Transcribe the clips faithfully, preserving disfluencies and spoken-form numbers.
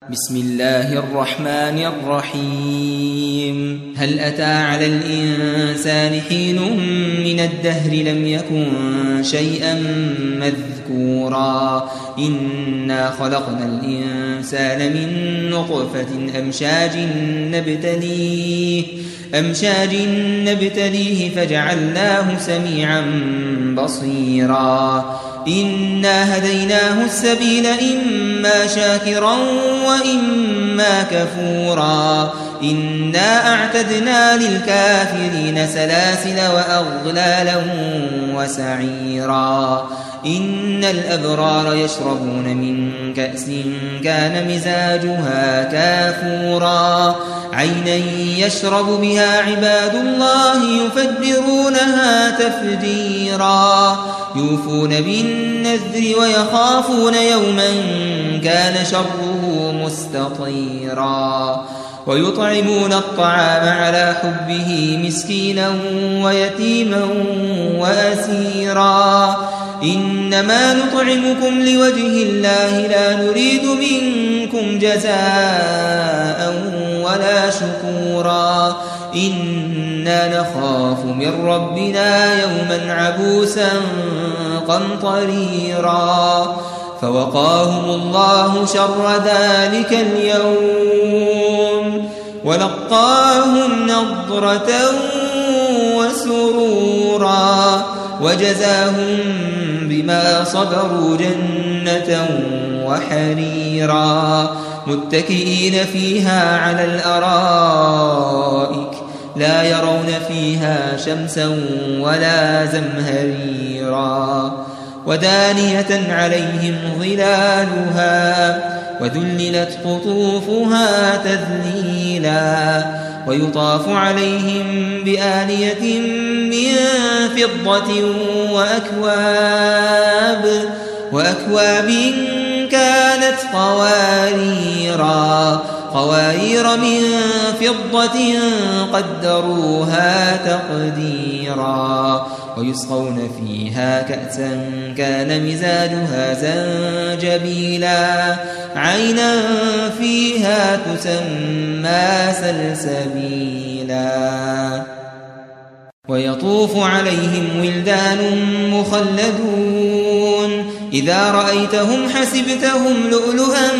بسم الله الرحمن الرحيم هل أتى على الإنسان حين من الدهر لم يكن شيئا مذكورا إنا خلقنا الإنسان من نطفة أمشاج نبتليه أمشاج نبتليه فجعلناه سميعا بصيرا إنا هديناه السبيل إما شاكرا وإما كفورا إنا أعتدنا للكافرين سلاسل وأغلالا وسعيرا إن الأبرار يشربون من كأس كان مزاجها كافورا عينا يشرب بها عباد الله يفجرونها تفجيرا يوفون بالنذر ويخافون يوما كان شره مستطيرا ويطعمون الطعام على حبه مسكينا ويتيما وأسيرا إنما نطعمكم لوجه الله لا نريد منكم جزاء ولا شكورا إنا نخاف من ربنا يوما عبوسا قمطريرا فوقاهم الله شر ذلك اليوم ولقاهم نضرة وسرورا وجزاهم بما صبروا جنة وحريرا متكئين فيها على الأرائك لا يرون فيها شمسا ولا زمهريرا ودانية عليهم ظلالها وذللت قطوفها تذليلا ويطاف عليهم بآنية من فضة وأكواب وأكواب كانت قواريرا قوارير من فضة قدروها تقديرا ويسقون فيها كأسا كان مزاجها زنجبيلا عينا فيها تسمى سلسبيلا ويطوف عليهم ولدان مخلدون إذا رأيتهم حسبتهم لؤلؤا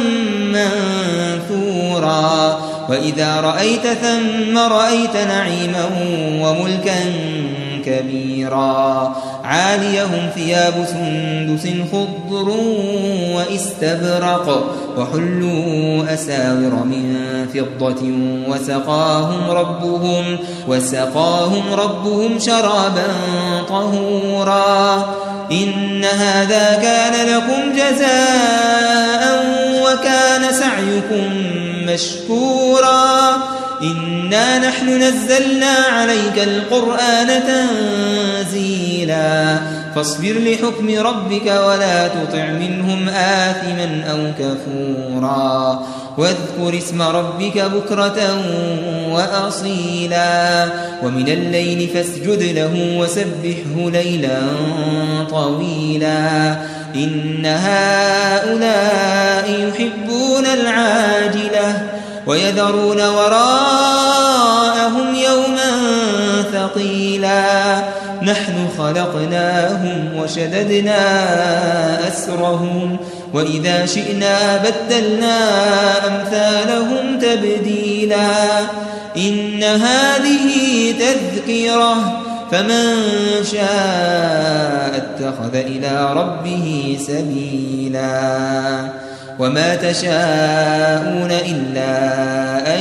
منثورا وإذا رأيت ثم رأيت نعيما وملكا كبيرا عاليهم ثياب سندس خضر واستبرق وحلوا أساور من فضة وسقاهم ربهم وسقاهم ربهم شرابا طهورا إن هذا كان لكم جزاء وكان سعيكم مشكورا إنا نحن نزلنا عليك القرآن تنزيلا فاصبر لحكم ربك ولا تطع منهم آثما أو كفورا واذكر اسم ربك بكرة وأصيلا ومن الليل فاسجد له وسبحه ليلا طويلا إن هؤلاء يحبون العاجلة ويذرون وراءهم يوما ثقيلا نحن خلقناهم وشددنا أسرهم وإذا شئنا بدلنا أمثالهم تبديلا إن هذه تذكرة فمن شاء اتخذ إلى ربه سبيلا وما تشاءون إلا أن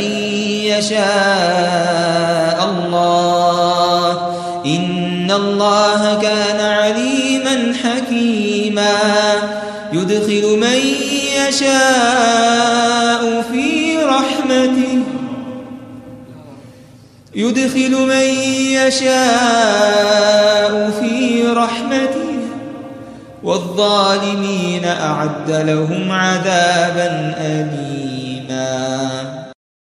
يشاء الله إن الله كان عليما حكيما يدخل من يشاء في رحمته يدخل من يشاء في رحمته والظالمين أعد لهم عذابا أليما.